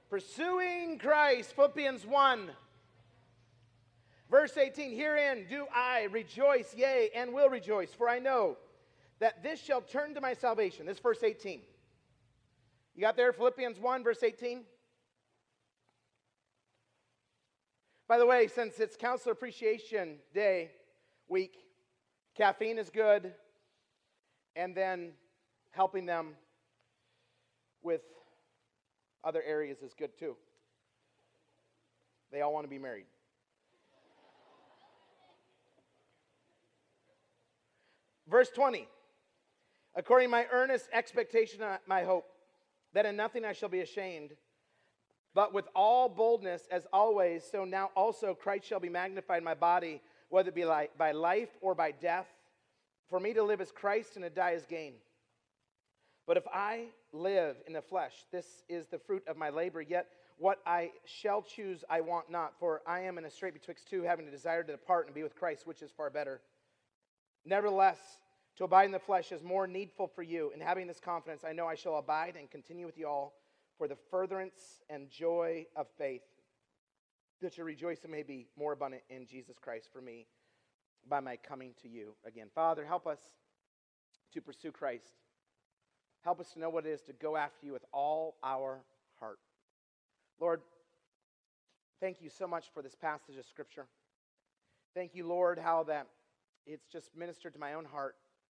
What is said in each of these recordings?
Pursuing Christ, Philippians 1, verse 18. Herein do I rejoice, yea, and will rejoice, for I know that this shall turn to my salvation. This is verse 18. You got there, Philippians 1, verse 18? By the way, since it's Counselor Appreciation Day week, caffeine is good, and then helping them with other areas is good too. They all want to be married. Verse 20. According to my earnest expectation, my hope, that in nothing I shall be ashamed, but with all boldness, as always, so now also Christ shall be magnified in my body, whether it be by life or by death. For me to live is Christ, and to die is gain. But if I live in the flesh, this is the fruit of my labor, yet what I shall choose I want not, for I am in a strait betwixt two, having a desire to depart and be with Christ, which is far better. Nevertheless, to abide in the flesh is more needful for you, and having this confidence, I know I shall abide and continue with you all for the furtherance and joy of faith, that your rejoicing may be more abundant in Jesus Christ for me by my coming to you again. Father, help us to pursue Christ. Help us to know what it is to go after you with all our heart. Lord, thank you so much for this passage of Scripture. Thank you, Lord, how that it's just ministered to my own heart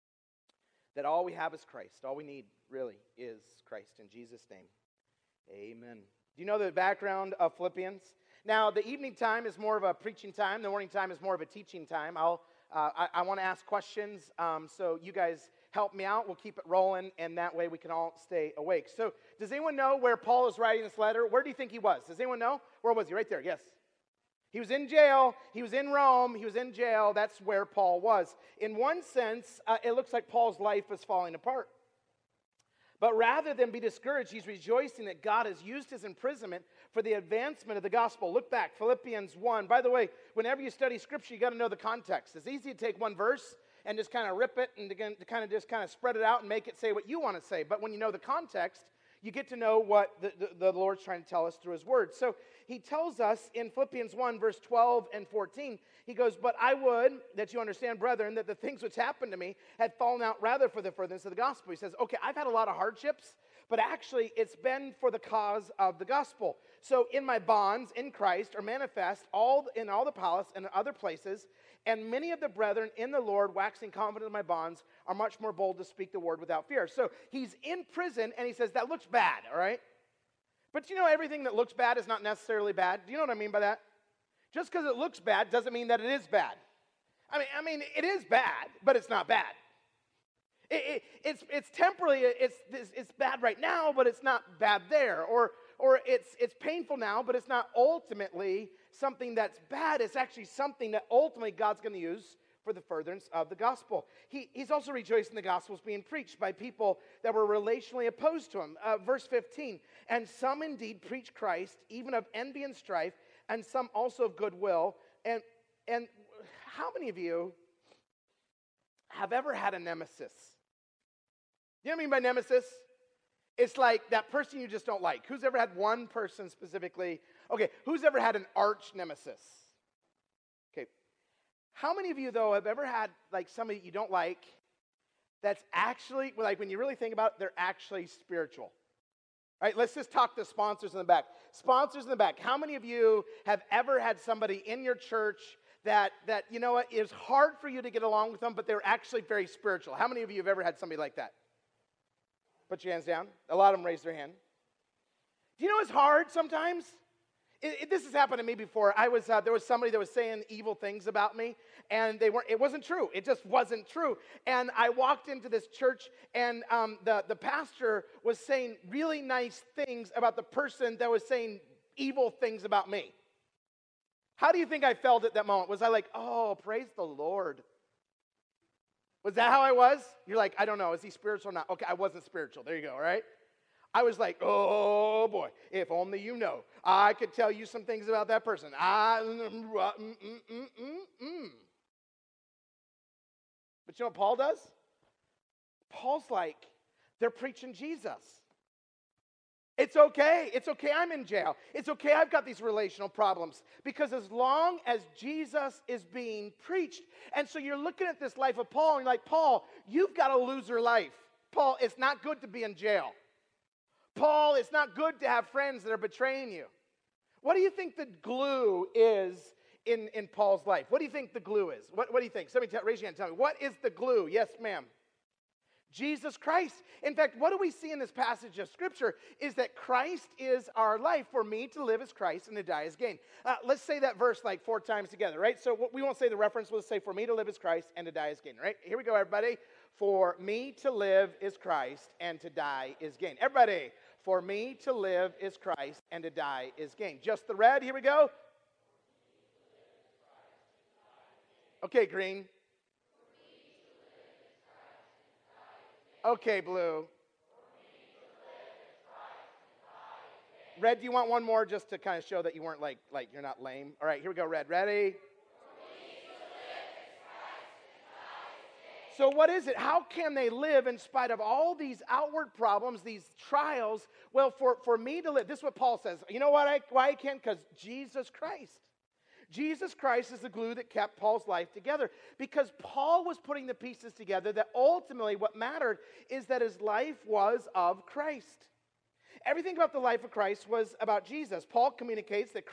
that all we have is Christ. All we need really is Christ. In Jesus' name, amen. Do you know the background of Philippians? Now, the evening time is more of a preaching time. The morning time is more of a teaching time. I want to ask questions, so you guys help me out. We'll keep it rolling, and that way we can all stay awake. So, does anyone know where Paul is writing this letter? Where do you think he was? Does anyone know? Where was he? Right there, yes. He was in jail. He was in Rome. He was in jail. That's where Paul was. In one sense, it looks like Paul's life is falling apart. But rather than be discouraged, he's rejoicing that God has used his imprisonment for the advancement of the gospel. Look back, Philippians 1. By the way, whenever you study Scripture, you got to know the context. It's easy to take one verse and just kind of rip it and to kind of spread it out and make it say what you want to say. But when you know the context, you get to know what the Lord's trying to tell us through his word. So he tells us in Philippians 1, verse 12 and 14, he goes, but I would that you understand, brethren, that the things which happened to me had fallen out rather for the furtherance of the gospel. He says, okay, I've had a lot of hardships, but actually it's been for the cause of the gospel. So in my bonds in Christ are manifest in all the palace and in other places, and many of the brethren in the Lord, waxing confident of my bonds, are much more bold to speak the word without fear. So he's in prison, and he says, that looks bad, all right? But you know, everything that looks bad is not necessarily bad. Do you know what I mean by that? Just because it looks bad doesn't mean that it is bad. I mean, it is bad, but it's not bad. It's temporally, it's bad right now, but it's not bad there. Or it's painful now, but it's not ultimately something that's bad. It's actually something that ultimately God's going to use for the furtherance of the gospel. He's also rejoicing the gospel is being preached by people that were relationally opposed to him. Verse 15, and some indeed preach Christ, even of envy and strife, and some also of goodwill. And how many of you have ever had a nemesis? You know what I mean by nemesis? It's like that person you just don't like. Who's ever had one person specifically? Okay, who's ever had an arch nemesis? Okay. How many of you, though, have ever had like somebody you don't like that's actually, like when you really think about it, they're actually spiritual? All right, let's just talk to sponsors in the back. Sponsors in the back, how many of you have ever had somebody in your church that you know what, is hard for you to get along with them, but they're actually very spiritual? How many of you have ever had somebody like that? Put your hands down. A lot of them raised their hand. Do you know it's hard sometimes? This has happened to me before. There was somebody that was saying evil things about me, and it wasn't true. It just wasn't true. And I walked into this church, and the pastor was saying really nice things about the person that was saying evil things about me. How do you think I felt at that moment? Was I like, oh, praise the Lord? Was that how I was? You're like, I don't know. Is he spiritual or not? Okay, I wasn't spiritual. There you go, all right? I was like, oh, boy, if only you know. I could tell you some things about that person. But you know what Paul does? Paul's like, they're preaching Jesus. It's okay. It's okay I'm in jail. It's okay I've got these relational problems. Because as long as Jesus is being preached, and so you're looking at this life of Paul, and you're like, Paul, you've got a loser life. Paul, it's not good to be in jail. Paul, it's not good to have friends that are betraying you. What do you think the glue is in Paul's life? What do you think the glue is? What do you think? Somebody raise your hand and tell me. What is the glue? Yes, ma'am. Jesus Christ. In fact, what do we see in this passage of Scripture is that Christ is our life. For me to live as Christ and to die as gain. Let's say that verse like 4 times together, right? So we won't say the reference. We'll say, for me to live as Christ and to die as gain, right? Here we go, everybody. For me to live is Christ and to die is gain. Everybody, for me to live is Christ and to die is gain. Just the red, here we go. Okay, green. Okay, blue. Red, do you want one more just to kind of show that you weren't like you're not lame? All right, here we go, red. Ready? So what is it? How can they live in spite of all these outward problems, these trials? Well, for me to live, this is what Paul says. You know why I can? Because Jesus Christ. Jesus Christ is the glue that kept Paul's life together. Because Paul was putting the pieces together that ultimately what mattered is that his life was of Christ. Everything about the life of Christ was about Jesus. Paul communicates that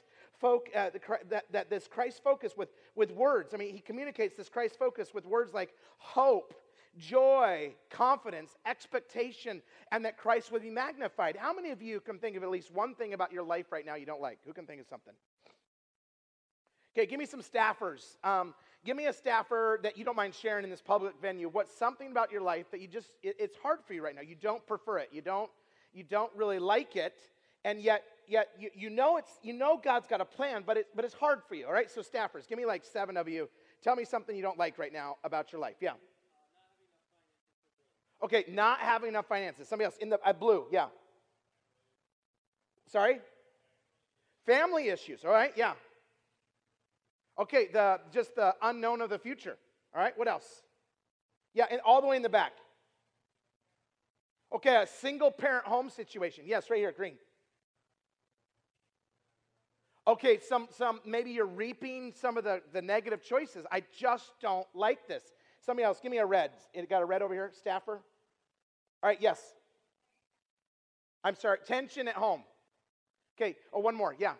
this Christ focus with words. I mean, he communicates this Christ focus with words like hope, joy, confidence, expectation, and that Christ would be magnified. How many of you can think of at least one thing about your life right now you don't like? Who can think of something? Okay, give me some staffers. Give me a staffer that you don't mind sharing in this public venue. What's something about your life that it's hard for you right now? You don't prefer it. You don't really like it, and yet you know God's got a plan, but it's hard for you. All right, so staffers, give me like 7 of you. Tell me something you don't like right now about your life. Yeah. Okay, not having enough finances. Somebody else in the blue. Yeah. Sorry. Family issues. All right. Yeah. Okay, just the unknown of the future. All right, what else? Yeah, and all the way in the back. Okay, a single parent home situation. Yes, right here, green. Okay, some maybe you're reaping some of the negative choices. I just don't like this. Somebody else, give me a red. You got a red over here, staffer? All right, yes. I'm sorry, tension at home. Okay, one more, yeah.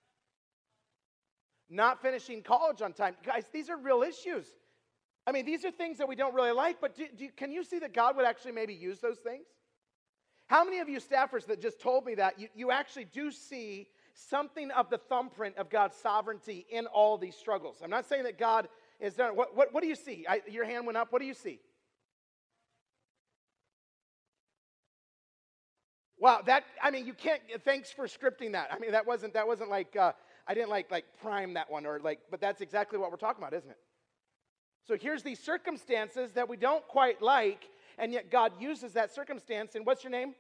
Not finishing college on time. Guys, these are real issues. I mean, these are things that we don't really like, but can you see that God would actually maybe use those things? How many of you staffers that just told me that, you actually do see something of the thumbprint of God's sovereignty in all these struggles? I'm not saying that God is done. What do you see? Your hand went up. What do you see? Wow, you can't, thanks for scripting that. I mean, that wasn't like, I didn't like prime that one but that's exactly what we're talking about, isn't it? So here's these circumstances that we don't quite like, and yet God uses that circumstance. And what's your name?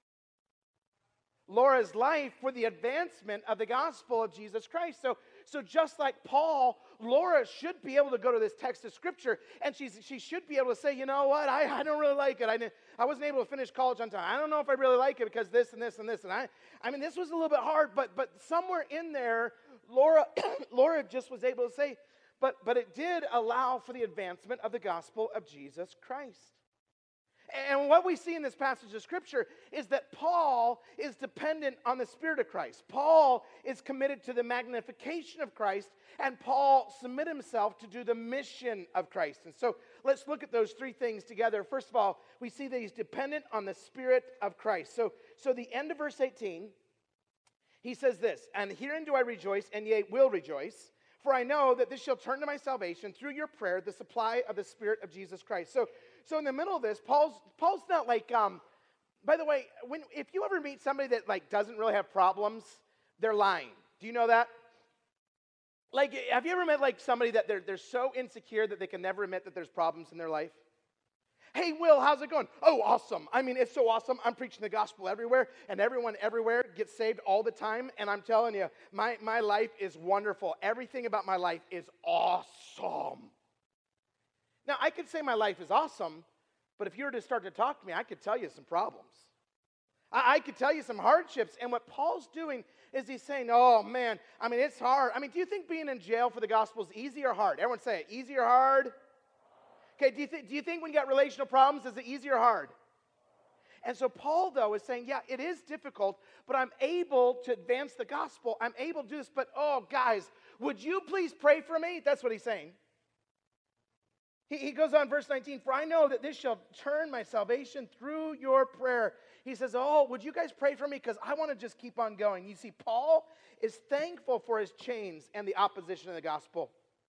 Laura's life for the advancement of the gospel of Jesus Christ. So just like Paul, Laura should be able to go to this text of Scripture, and she should be able to say, you know what, I don't really like it. I wasn't able to finish college on time. I don't know if I really like it because this and this and this. And I mean, this was a little bit hard, but somewhere in there, Laura just was able to say, but it did allow for the advancement of the gospel of Jesus Christ. And what we see in this passage of Scripture is that Paul is dependent on the Spirit of Christ. Paul is committed to the magnification of Christ, and Paul submitted himself to do the mission of Christ. And so let's look at those 3 things together. First of all, we see that he's dependent on the Spirit of Christ. So the end of verse 18, he says this, and herein do I rejoice, and yea, will rejoice, for I know that this shall turn to my salvation through your prayer, the supply of the Spirit of Jesus Christ. So in the middle of this, Paul's not like, by the way, if you ever meet somebody that like doesn't really have problems, they're lying. Do you know that? Like, have you ever met like somebody that they're so insecure that they can never admit that there's problems in their life? Hey, Will, how's it going? Oh, awesome. I mean, it's so awesome. I'm preaching the gospel everywhere, and everyone everywhere gets saved all the time. And I'm telling you, my life is wonderful. Everything about my life is awesome. Now, I could say my life is awesome, but if you were to start to talk to me, I could tell you some problems. I could tell you some hardships. And what Paul's doing is he's saying, oh, man, I mean, it's hard. I mean, do you think being in jail for the gospel is easy or hard? Everyone say it. Easy or hard? Okay, do you think when you got relational problems, is it easy or hard? And so Paul, though, is saying, yeah, it is difficult, but I'm able to advance the gospel. I'm able to do this, but, oh, guys, would you please pray for me? That's what he's saying. He goes on, verse 19, for I know that this shall turn my salvation through your prayer. He says, oh, would you guys pray for me? Because I want to just keep on going. You see, Paul is thankful for his chains and the opposition of the gospel.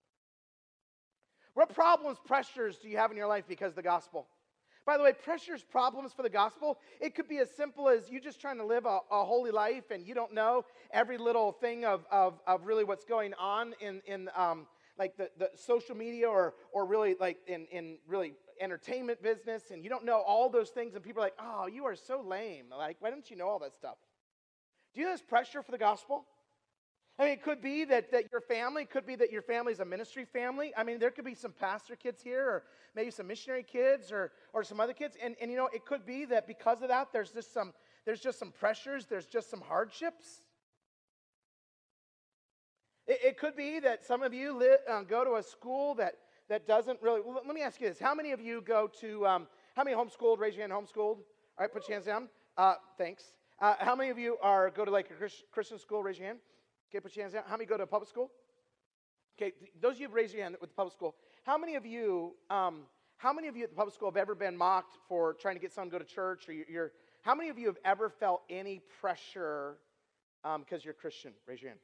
What problems, pressures do you have in your life because of the gospel? By the way, pressures, problems for the gospel, it could be as simple as you just trying to live a holy life and you don't know every little thing of really what's going on in like the social media or really like in really entertainment business, and you don't know all those things, and people are like, oh, you are so lame. Like, why don't you know all that stuff? Do you know this pressure for the gospel? I mean, it could be that your family, could be that your family's a ministry family. I mean, there could be some pastor kids here, or maybe some missionary kids, or some other kids. And you know, it could be that because of that, there's just some pressures, there's just some hardships. It could be that some of you go to a school that doesn't really. Well, let me ask you this: how many of you go to? How many homeschooled? Raise your hand. Homeschooled. All right, put your hands down. Thanks. How many of you go to like a Christian school? Raise your hand. Okay, put your hands down. How many go to a public school? Okay, those of you who raise your hand with the public school. How many of you at the public school have ever been mocked for trying to get someone to go to church? Or how many of you have ever felt any pressure because you're Christian? Raise your hand.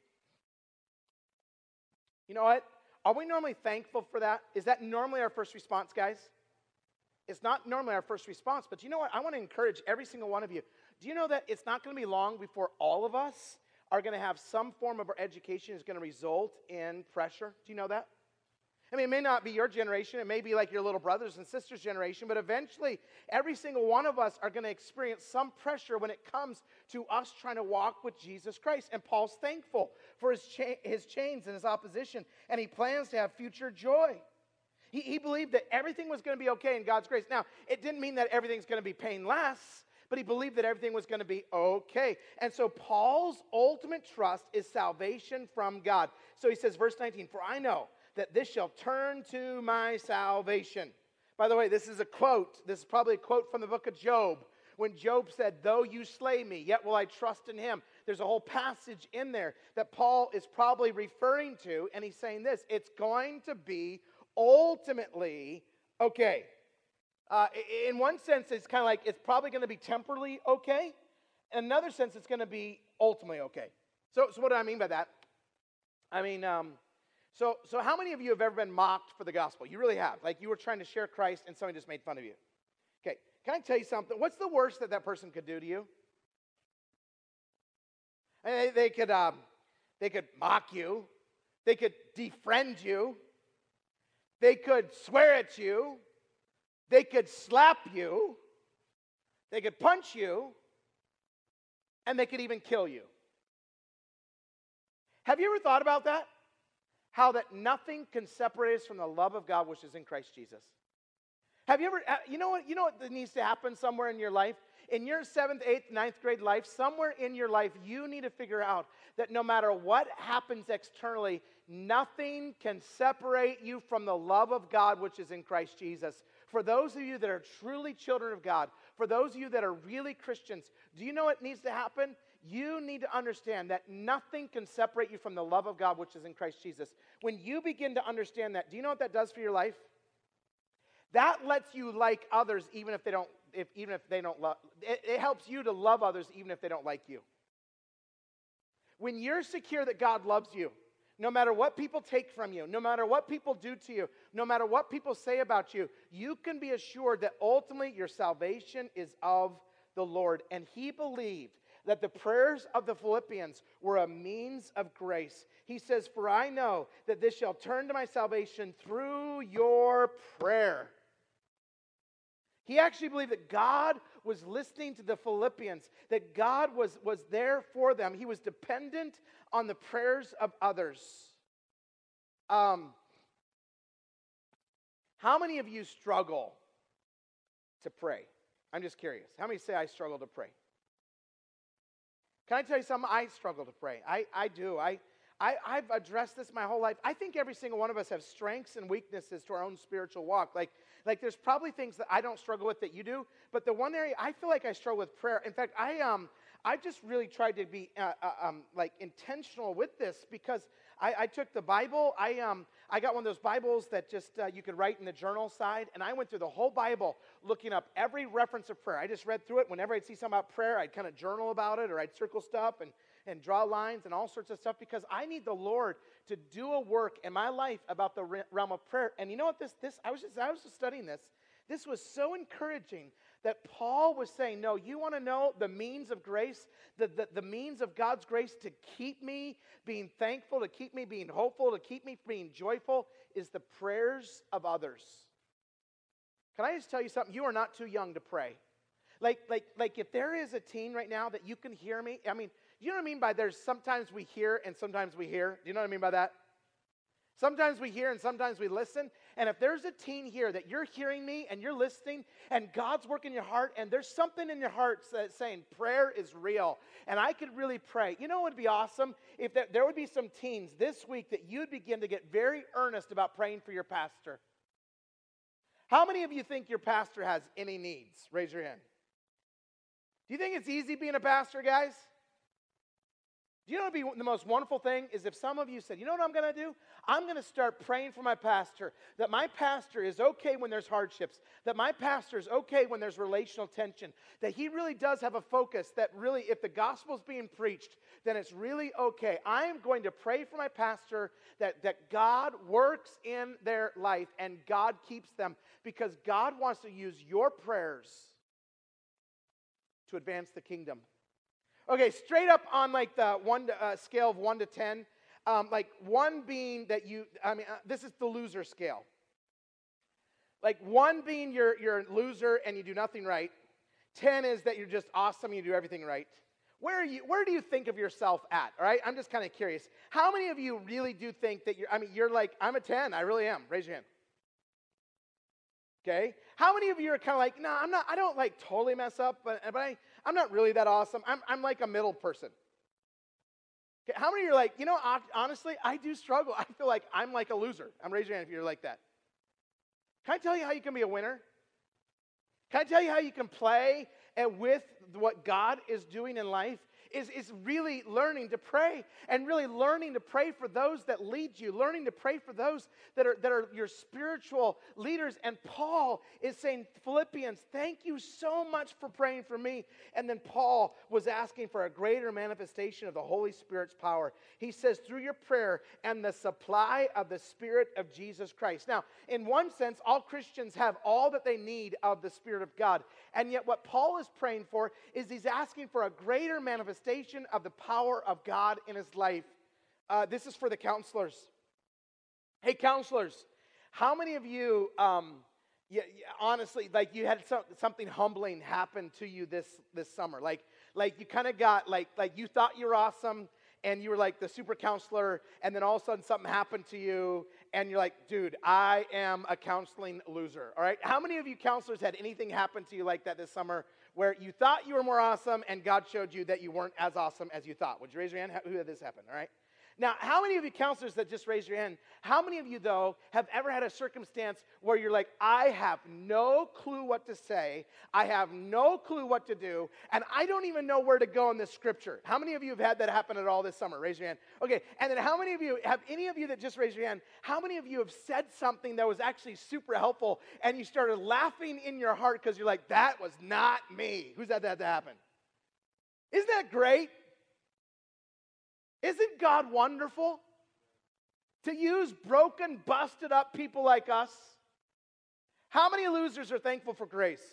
You know what? Are we normally thankful for that? Is that normally our first response, guys? It's not normally our first response, but you know what? I want to encourage every single one of you. Do you know that it's not going to be long before all of us are going to have some form of our education is going to result in pressure? Do you know that? I mean, it may not be your generation. It may be like your little brothers and sisters' generation, but eventually every single one of us are going to experience some pressure when it comes to us trying to walk with Jesus Christ. And Paul's thankful for his chains and his opposition, and he plans to have future joy. He believed that everything was going to be okay in God's grace. Now, it didn't mean that everything's going to be painless, but he believed that everything was going to be okay. And so Paul's ultimate trust is salvation from God. So he says, verse 19, for I know that this shall turn to my salvation. By the way, this is a quote. This is probably a quote from the book of Job. When Job said, though you slay me, yet will I trust in him. There's a whole passage in there that Paul is probably referring to, and he's saying this, it's going to be ultimately okay. In one sense, it's kind of like it's probably going to be temporally okay. In another sense, it's going to be ultimately okay. So what do I mean by that? I mean, so how many of you have ever been mocked for the gospel? You really have. Like you were trying to share Christ and somebody just made fun of you. Okay, can I tell you something? What's the worst that person could do to you? And they could mock you. They could defriend you. They could swear at you. They could slap you. They could punch you. And they could even kill you. Have you ever thought about that? How that nothing can separate us from the love of God which is in Christ Jesus. Have you ever, you know what needs to happen somewhere in your life? In your 7th, 8th, 9th grade life, somewhere in your life, you need to figure out that no matter what happens externally, nothing can separate you from the love of God which is in Christ Jesus. For those of you that are truly children of God, for those of you that are really Christians, do you know what needs to happen? You need to understand that nothing can separate you from the love of God which is in Christ Jesus. When you begin to understand that, do you know what that does for your life? That lets you like others even if they don't love. It helps you to love others even if they don't like you. When you're secure that God loves you, no matter what people take from you, no matter what people do to you, no matter what people say about you, you can be assured that ultimately your salvation is of the Lord. And he believed that the prayers of the Philippians were a means of grace. He says, for I know that this shall turn to my salvation through your prayer. He actually believed that God was listening to the Philippians, that God was there for them. He was dependent on the prayers of others. How many of you struggle to pray? I'm just curious. How many say I struggle to pray? Can I tell you something? I struggle to pray. I do. I've addressed this my whole life. I think every single one of us have strengths and weaknesses to our own spiritual walk. Like there's probably things that I don't struggle with that you do, but the one area I feel like I struggle with prayer. In fact, I just really tried to be like intentional with this because I took the Bible. I got one of those Bibles that just you could write in the journal side, and I went through the whole Bible looking up every reference of prayer. I just read through it. Whenever I'd see something about prayer, I'd kind of journal about it, or I'd circle stuff and draw lines and all sorts of stuff because I need the Lord to do a work in my life about the realm of prayer. And you know what? I was just studying this. This was so encouraging that Paul was saying, no, you want to know the means of grace, the means of God's grace to keep me being thankful, to keep me being hopeful, to keep me being joyful, is the prayers of others. Can I just tell you something? You are not too young to pray. Like if there is a teen right now that you can hear me, I mean, you know what I mean by there's sometimes we hear and sometimes we hear? Do you know what I mean by that? Sometimes we hear and sometimes we listen. And if there's a teen here that you're hearing me and you're listening and God's working in your heart and there's something in your heart that's saying prayer is real and I could really pray. You know what would be awesome? If there would be some teens this week that you'd begin to get very earnest about praying for your pastor. How many of you think your pastor has any needs? Raise your hand. Do you think it's easy being a pastor, guys? Do you know what would be the most wonderful thing is if some of you said, you know what I'm going to do? I'm going to start praying for my pastor, that my pastor is okay when there's hardships, that my pastor is okay when there's relational tension, that he really does have a focus, that really if the gospel is being preached, then it's really okay. I am going to pray for my pastor that God works in their life and God keeps them because God wants to use your prayers to advance the kingdom. Okay, straight up on like the scale of 1 to 10, like 1 being that this is the loser scale. Like 1 being you're a loser and you do nothing right. 10 is that you're just awesome and you do everything right. Where do you think of yourself at? All right, I'm just kind of curious. How many of you really do think that you're like, I'm a 10, I really am. Raise your hand. Okay? How many of you are kind of like, no, I'm not, I don't like totally mess up, but I'm not really that awesome. I'm like a middle person. Okay? How many of you are like, you know, honestly, I do struggle. I feel like I'm like a loser. Raise your hand if you're like that. Can I tell you how you can be a winner? Can I tell you how you can play with what God is doing in life? Is really learning to pray and really learning to pray for those that lead you, learning to pray for those that are your spiritual leaders. And Paul is saying, Philippians, thank you so much for praying for me. And then Paul was asking for a greater manifestation of the Holy Spirit's power. He says, through your prayer and the supply of the Spirit of Jesus Christ. Now, in one sense, all Christians have all that they need of the Spirit of God. And yet what Paul is praying for is he's asking for a greater manifestation of the power of God in his life. This is for the counselors. Hey, counselors, how many of you, honestly, like you had something humbling happen to you this summer? Like you kind of got, like you thought you were awesome, and you were like the super counselor, and then all of a sudden something happened to you, and you're like, dude, I am a counseling loser, all right? How many of you counselors had anything happen to you like that this summer where you thought you were more awesome and God showed you that you weren't as awesome as you thought? Would you raise your hand? Who had this happen, all right? Now, how many of you counselors that just raised your hand, how many of you, though, have ever had a circumstance where you're like, I have no clue what to say, I have no clue what to do, and I don't even know where to go in this scripture? How many of you have had that happen at all this summer? Raise your hand. Okay, and then how many of you, have any of you that just raised your hand, how many of you have said something that was actually super helpful, and you started laughing in your heart because you're like, that was not me? Who's had that to happen? Isn't that great? Isn't God wonderful to use broken, busted up people like us? How many losers are thankful for grace?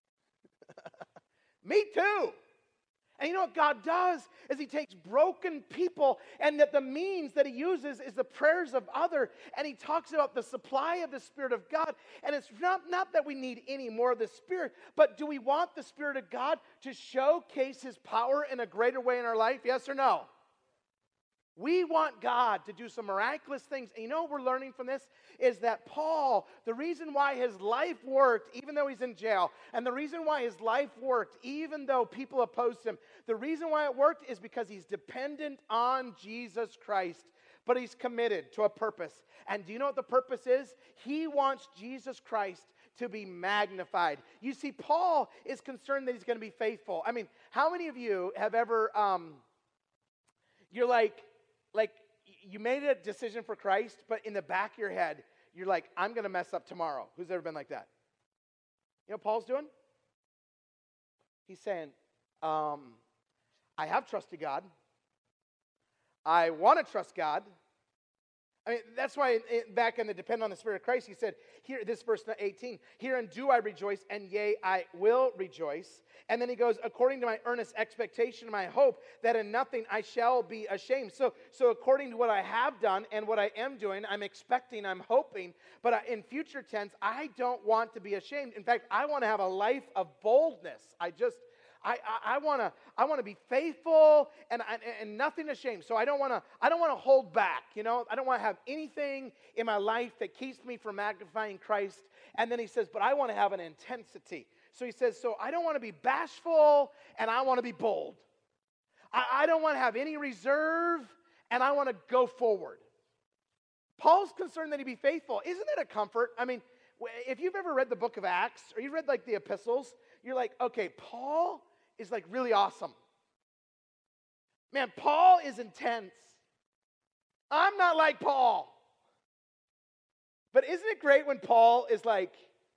Me too. And you know what God does is he takes broken people and that the means that he uses is the prayers of others. And he talks about the supply of the Spirit of God. And it's not that we need any more of the Spirit, but do we want the Spirit of God to showcase his power in a greater way in our life? Yes or no? We want God to do some miraculous things. And you know what we're learning from this? Is that Paul, the reason why his life worked, even though he's in jail, and the reason why his life worked, even though people opposed him, the reason why it worked is because he's dependent on Jesus Christ, but he's committed to a purpose. And do you know what the purpose is? He wants Jesus Christ to be magnified. You see, Paul is concerned that he's going to be faithful. I mean, how many of you have ever, you're like you made a decision for Christ, but in the back of your head, you're like, I'm going to mess up tomorrow. Who's ever been like that? You know what Paul's doing? He's saying, I have trusted God. I want to trust God. I mean, that's why back in the Depend on the Spirit of Christ, he said, here, this verse 18, herein do I rejoice, and yea, I will rejoice. And then he goes, according to my earnest expectation and my hope, that in nothing I shall be ashamed. So according to what I have done and what I am doing, I'm expecting, I'm hoping, but in future tense, I don't want to be ashamed. In fact, I want to have a life of boldness. I want to be faithful and nothing ashamed. So I don't want to hold back, you know. I don't want to have anything in my life that keeps me from magnifying Christ. And then he says, but I want to have an intensity. So he says, so I don't want to be bashful and I want to be bold. I don't want to have any reserve and I want to go forward. Paul's concerned that he be faithful. Isn't it a comfort? I mean, if you've ever read the book of Acts or you read like the epistles, you're like, okay, Paul is like really awesome. Man, Paul is intense. I'm not like Paul. But isn't it great when Paul is like,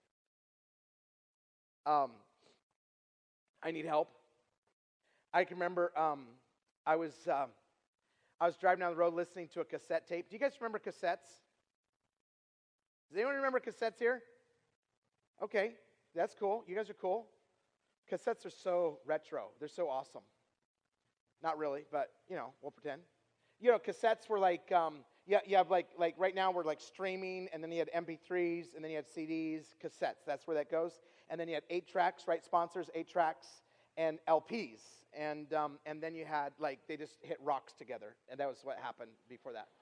I need help? I can remember I was driving down the road listening to a cassette tape. Do you guys remember cassettes? Does anyone remember cassettes here? Okay, that's cool. You guys are cool. Cassettes are so retro. They're so awesome. Not really, but, you know, we'll pretend. You know, cassettes were like, you have like right now we're like streaming, and then you had MP3s, and then you had CDs, cassettes. That's where that goes. And then you had 8 tracks, right? Sponsors, 8 tracks, and LPs. And then you had, like, they just hit rocks together. And that was what happened before that.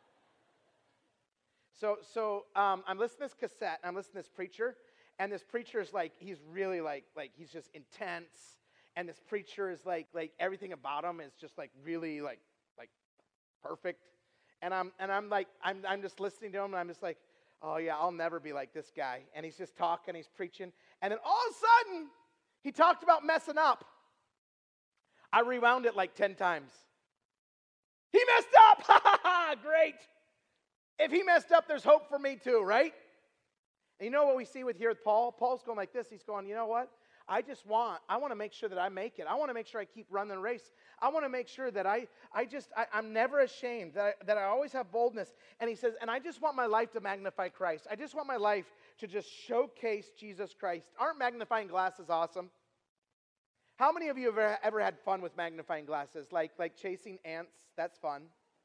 So I'm listening to this cassette, and I'm listening to this preacher. And this preacher is like, he's really like he's just intense. And this preacher is like everything about him is just like really like perfect. And I'm just listening to him, and I'm just like, oh yeah, I'll never be like this guy. And he's just talking, he's preaching, and then all of a sudden, he talked about messing up. I rewound it like 10 times. He messed up! Ha ha ha! Great. If he messed up, there's hope for me too, right? And you know what we see with Paul? Paul's going like this. He's going, you know what? I want to make sure that I make it. I want to make sure I keep running the race. I want to make sure that I'm never ashamed, that I always have boldness. And he says, and I just want my life to magnify Christ. I just want my life to just showcase Jesus Christ. Aren't magnifying glasses awesome? How many of you have ever had fun with magnifying glasses? Like chasing ants? That's fun.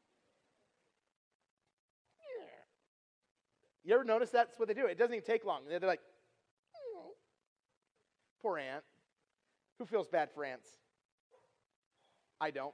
You ever notice that's what they do? It doesn't even take long. They're like, poor ant. Who feels bad for ants? I don't.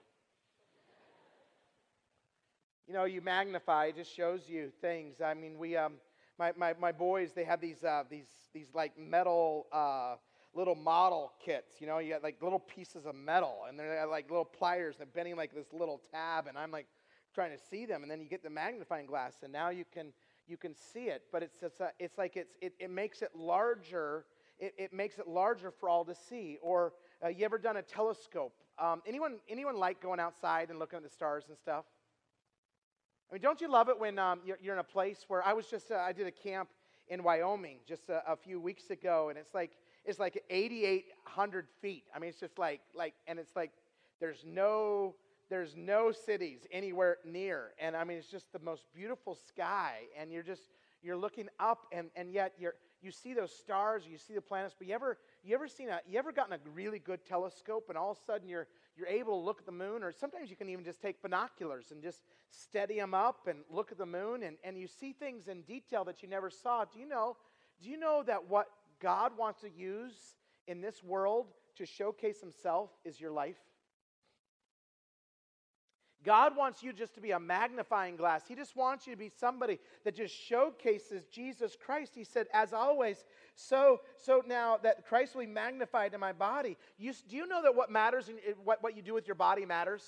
You know, you magnify, it just shows you things. I mean, my boys, they have these like metal little model kits. You know, you got like little pieces of metal, and they're like little pliers, and they're bending like this little tab, and I'm like trying to see them, and then you get the magnifying glass, and now you can see it, but it makes it larger. It makes it larger for all to see. Or you ever done a telescope? Anyone like going outside and looking at the stars and stuff? I mean, don't you love it when you're in a place where I did a camp in Wyoming just a few weeks ago, and it's like 8,800 feet. I mean, it's just and it's like there's no cities anywhere near. And I mean, it's just the most beautiful sky. And you're looking up, and yet you see those stars, you see the planets. But you ever gotten a really good telescope, and all of a sudden you're able to look at the moon, or sometimes you can even just take binoculars and just steady them up and look at the moon, and you see things in detail that you never saw. Do you know that what God wants to use in this world to showcase himself is your life? God wants you just to be a magnifying glass. He just wants you to be somebody that just showcases Jesus Christ. He said, as always, so now that Christ will be magnified in my body. Do you know that what matters, what you do with your body matters?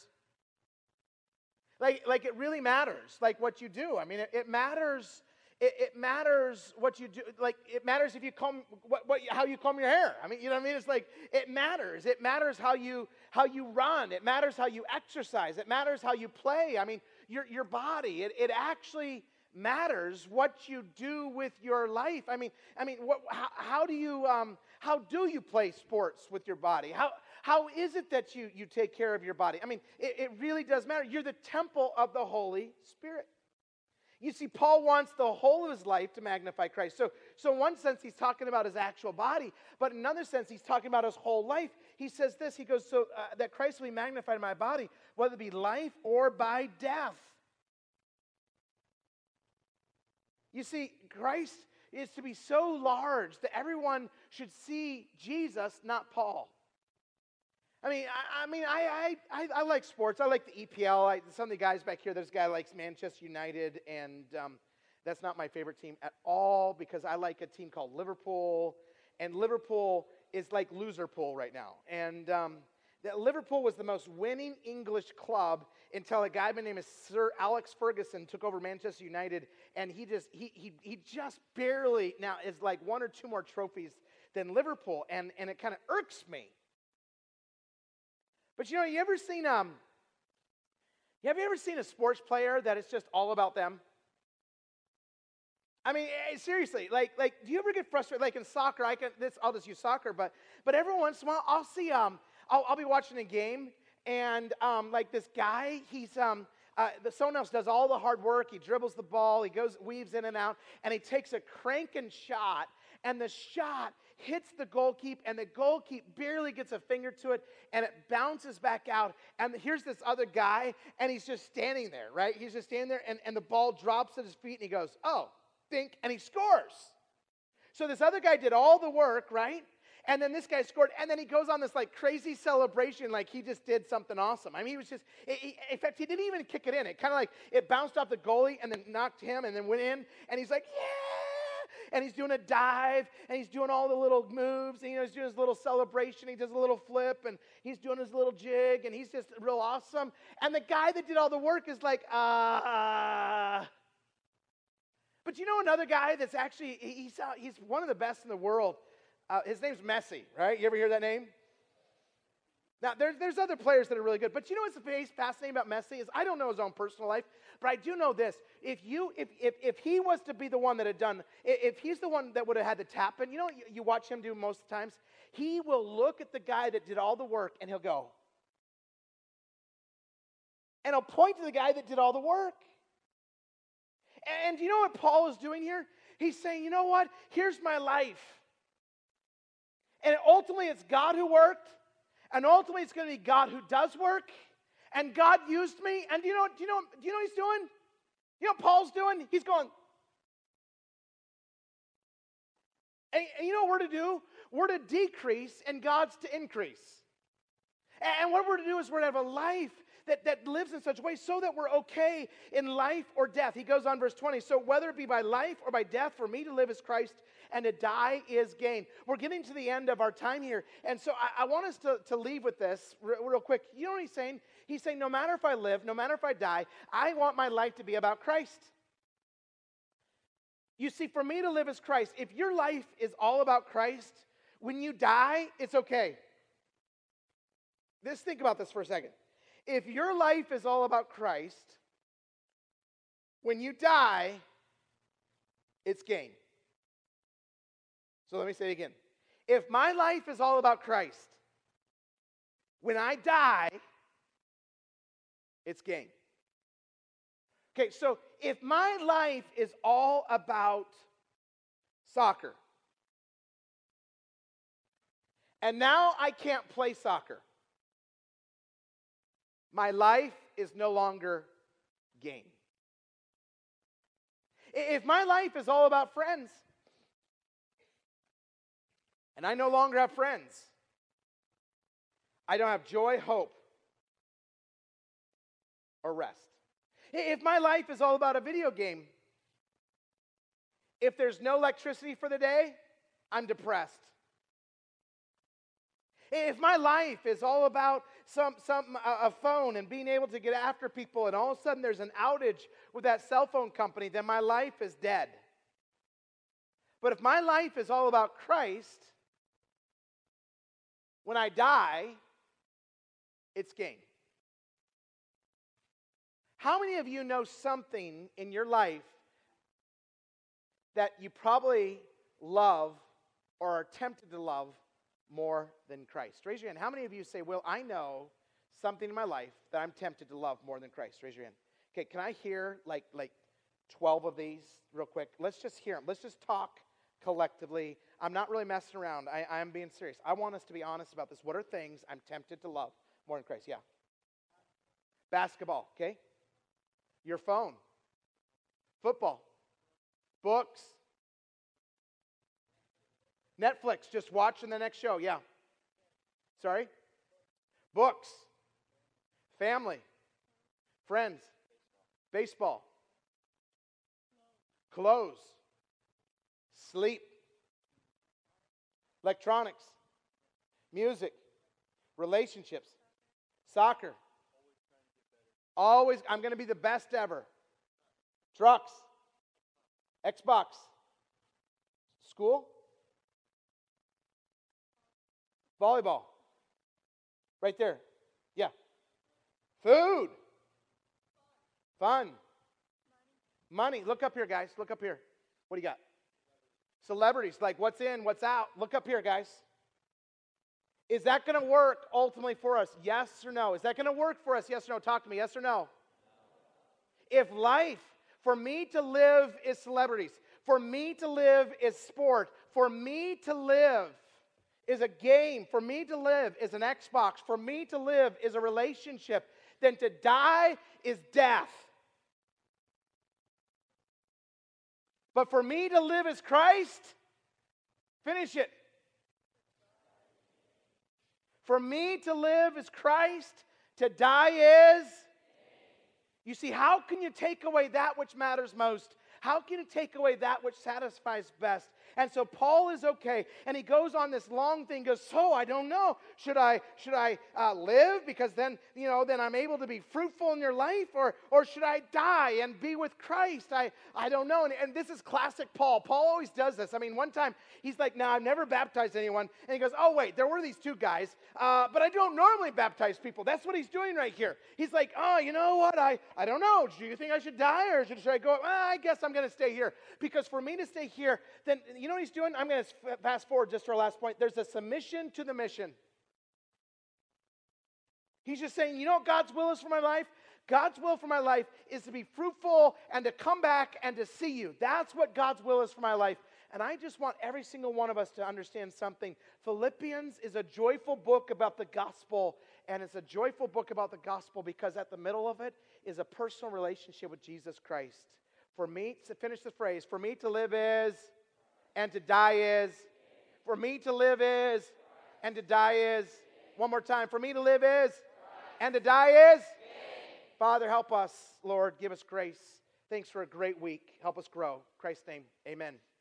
Like it really matters, like what you do. I mean, it matters. It matters what you do. Like it matters if you comb how you comb your hair. I mean, you know what I mean? It's like it matters. It matters how you run. It matters how you exercise. It matters how you play. I mean, your body. It actually matters what you do with your life. I mean, how do you play sports with your body? How is it that you take care of your body? I mean, it really does matter. You're the temple of the Holy Spirit. You see, Paul wants the whole of his life to magnify Christ. So in one sense, he's talking about his actual body, but in another sense, he's talking about his whole life. He says this, he goes, that Christ will be magnified in my body, whether it be life or by death. You see, Christ is to be so large that everyone should see Jesus, not Paul. I like sports. I like the EPL. Some of the guys back here, there's a guy who likes Manchester United, and that's not my favorite team at all because I like a team called Liverpool, and Liverpool is like loserpool right now. And Liverpool was the most winning English club until a guy by the name of Sir Alex Ferguson took over Manchester United, and he just barely now is like one or two more trophies than Liverpool, and it kind of irks me. But you know, you ever seen have you ever seen a sports player that it's just all about them? I mean, seriously, like, do you ever get frustrated? Like in soccer, I'll just use soccer, but every once in a while, I'll see, I'll be watching a game, and like this guy, someone else does all the hard work. He dribbles the ball, he weaves in and out, and he takes a cranking shot, and the shot hits the goalkeeper, and the goalkeeper barely gets a finger to it, and it bounces back out. And here's this other guy, and he's just standing there, right? He's just standing there, and the ball drops at his feet, and he goes, oh, think, and he scores. So this other guy did all the work, right? And then this guy scored, and then he goes on this like crazy celebration like he just did something awesome. I mean, he was just, in fact, he didn't even kick it in. It kind of like, it bounced off the goalie and then knocked him and then went in, and he's like, yeah! And he's doing a dive, and he's doing all the little moves, and he's doing his little celebration, he does a little flip, and he's doing his little jig, and he's just real awesome. And the guy that did all the work is like, But you know another guy that's actually, he's one of the best in the world. His name's Messi, right? You ever hear that name? Now, there's other players that are really good, but you know what's fascinating about Messi is I don't know his own personal life, but I do know this. If he was to be the one that had done, if he's the one that would have had the tap in, you know what you watch him do most of the times? He will look at the guy that did all the work, and he'll go. And he'll point to the guy that did all the work. And you know what Paul is doing here? He's saying, you know what? Here's my life. And ultimately, it's God who worked. And ultimately, it's going to be God who does work. And God used me. And do you know what he's doing? You know what Paul's doing? He's going. And you know what we're to do? We're to decrease and God's to increase. And what we're to do is we're to have a life that lives in such a way so that we're okay in life or death. He goes on verse 20. So whether it be by life or by death, for me to live is Christ and to die is gain. We're getting to the end of our time here. And so I want us to leave with this real quick. You know what he's saying? He's saying no matter if I live, no matter if I die, I want my life to be about Christ. You see, for me to live is Christ. If your life is all about Christ, when you die, it's okay. Just think about this for a second. If your life is all about Christ, when you die, it's gain. So let me say it again. If my life is all about Christ, when I die, it's gain. Okay, so if my life is all about soccer, and now I can't play soccer, my life is no longer gain. If my life is all about friends, and I no longer have friends, I don't have joy, hope. or rest. If my life is all about a video game, if there's no electricity for the day, I'm depressed. If my life is all about a phone and being able to get after people, and all of a sudden there's an outage with that cell phone company, then my life is dead. But if my life is all about Christ, when I die, it's gain. How many of you know something in your life that you probably love or are tempted to love more than Christ? Raise your hand. How many of you say, well, I know something in my life that I'm tempted to love more than Christ? Raise your hand. Okay, can I hear like 12 of these real quick? Let's just hear them. Let's just talk collectively. I'm not really messing around. I'm being serious. I want us to be honest about this. What are things I'm tempted to love more than Christ? Yeah. Basketball, okay? Your phone. Football. Books. Netflix, just watching the next show, yeah. Sorry? Books. Family. Friends. Baseball. Clothes. Sleep. Electronics. Music. Relationships. Soccer. Always, I'm going to be the best ever. Trucks. Xbox. School. Volleyball. Right there. Yeah. Food. Fun. Money. Look up here, guys. Look up here. What do you got? Celebrities. Like what's in, what's out. Look up here, guys. Is that going to work ultimately for us? Yes or no? Is that going to work for us? Yes or no? Talk to me. Yes or no? If life, for me to live is celebrities, for me to live is sport, for me to live is a game, for me to live is an Xbox, for me to live is a relationship, then to die is death. But for me to live is Christ, finish it. For me to live is Christ, to die is. You see, how can you take away that which matters most? How can you take away that which satisfies best? And so Paul is okay, and he goes on this long thing, goes, so I don't know, should I live because then I'm able to be fruitful in your life, or should I die and be with Christ? I don't know. And this is classic Paul. Paul always does this. I mean, one time he's like, no, I've never baptized anyone. And he goes, oh wait, there were these two guys, but I don't normally baptize people. That's what he's doing right here. He's like, oh, you know what? I don't know. Do you think I should die, or should I go? Well, I guess I'm going to stay here, because for me to stay here, then you know what he's doing? I'm going to fast forward just to our last point. There's a submission to the mission. He's just saying, you know what God's will is for my life? God's will for my life is to be fruitful and to come back and to see you. That's what God's will is for my life. And I just want every single one of us to understand something. Philippians is a joyful book about the gospel, and it's a joyful book about the gospel because at the middle of it is a personal relationship with Jesus Christ. For me, to finish the phrase, for me to live is, and to die is. For me to live is, and to die is. One more time. For me to live is, and to die is. Father, help us, Lord. Give us grace. Thanks for a great week. Help us grow. In Christ's name, amen.